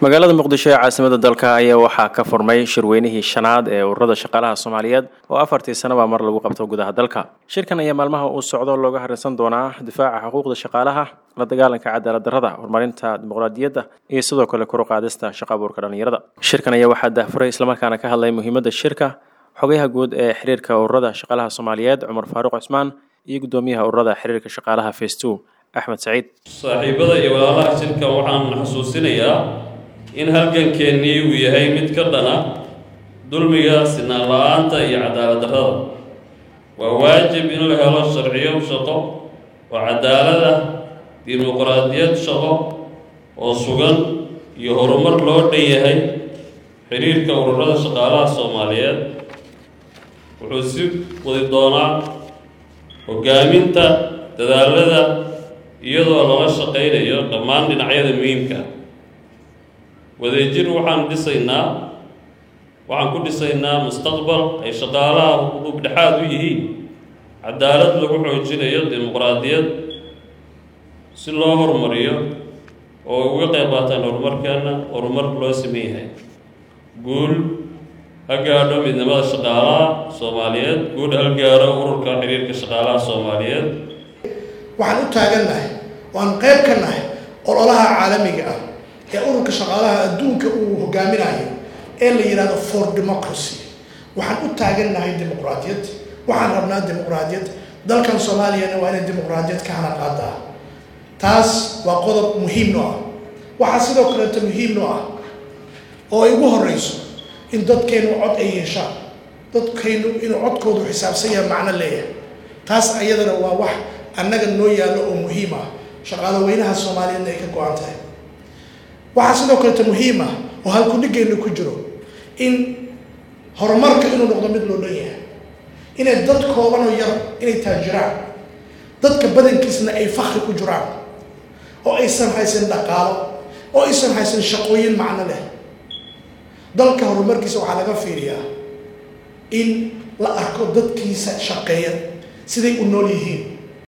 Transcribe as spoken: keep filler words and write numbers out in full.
magaalada muqdisho ee caasimada dalka ayaa waxaa ka furmay shirweynihii shanaad ee ururada shaqaalaha Soomaaliyeed oo afartii sano mar lagu qabto gudaha dalka. Shirkan ayaa maalmaha uu socdo looga harsan doonaa difaaca xuquuqda shaqaalaha, la dagaalanka cadaalad darrada, horumarinta dimuqraadiyadda iyo sidoo kale kor u qaadista shaqo abuurka dhalinyarada. Shirkan ayaa waxaa daahfuray isla markaana ka hadlay muhiimadda shirka xogayaha guud ee xiriirka ururada shaqaalaha Soomaaliyeed Cumar Faaruq Cusmaan iyo gudoomiyaha ururada xiriirka shaqaalaha Phase two Axmed Saciid. Saaxiibada iyo walaalaha shirka waxaan xasuusinayaa in halgankeennii uu yahay mid ka dhana dulmiga, sinaan la'aanta iyo cadaalad darrada. waa waajib in la helo sharciyo shaqo oo cadaalad ah, dimuqraadiyad shaqo oo sugan iyo horumar loo dhan yahay. xiriirka ururada shaqaalaha Soomaaliyeed wuxuu si wadi doonaa hogaaminta dadaalada iyadoo laga shaqaynayo dhammaan dhinacyada muhiimka. wadajir waxaan dhisaynaa waxaan ku dhisaynaa mustaqbal ay shaqaalaha udub dhexaad u yihiin, cadaalad lagu xoojinayo, dimuqraadiyad si loo horumariyo oo uga qayb qaataan horumarkeena horumar loo sameyn yahay. guul ha gaadho midnimada shaqaalaha Soomaaliyeed, guul ha gaadho ururka xiriirka shaqaalaha Soomaaliyeed. waxaan u taagannahay waan qayb ka nahay ololaha caalamiga ah ee ururka shaqaalaha adduunka uu hogaaminayo ee la yiraahdo for democracy. waxaan u taagannahay dimuqraadiyad, waxaan rabnaa dimuqraadiyad. dalkan Soomaaliyana waa inay dimuqraadiyad ka hana qaadaa. taas waa qodob muhiim noo ah. waxaa sidoo kale muhiim noo ah oo ay ugu horeyso in dadkeenu cod ay yeeshaan, dadkeenu inuu codkoodu xisaabsan yahay macno leeyahay. taas ayadana waa wax annaga noo yaallo oo muhiim ah, shaqaale weynaha Soomaaliyeedna ay ka go'an tahay. waxaa sidoo kale muhiim ah oo halku dhigayna ku jiro in horumarka inuu noqdo mid loo dhan yahay, inay dad kooban oo yar inay taajiraan, dadka badankiisna ay fakri ku jiraan, oo aysan haysan dhaqaalo, oo aysan haysan shaqooyin macno leh. dalka horumarkiisa waxaa laga fiiriyaa in la arko dadkiisa shaqeeya siday u nool yihiin.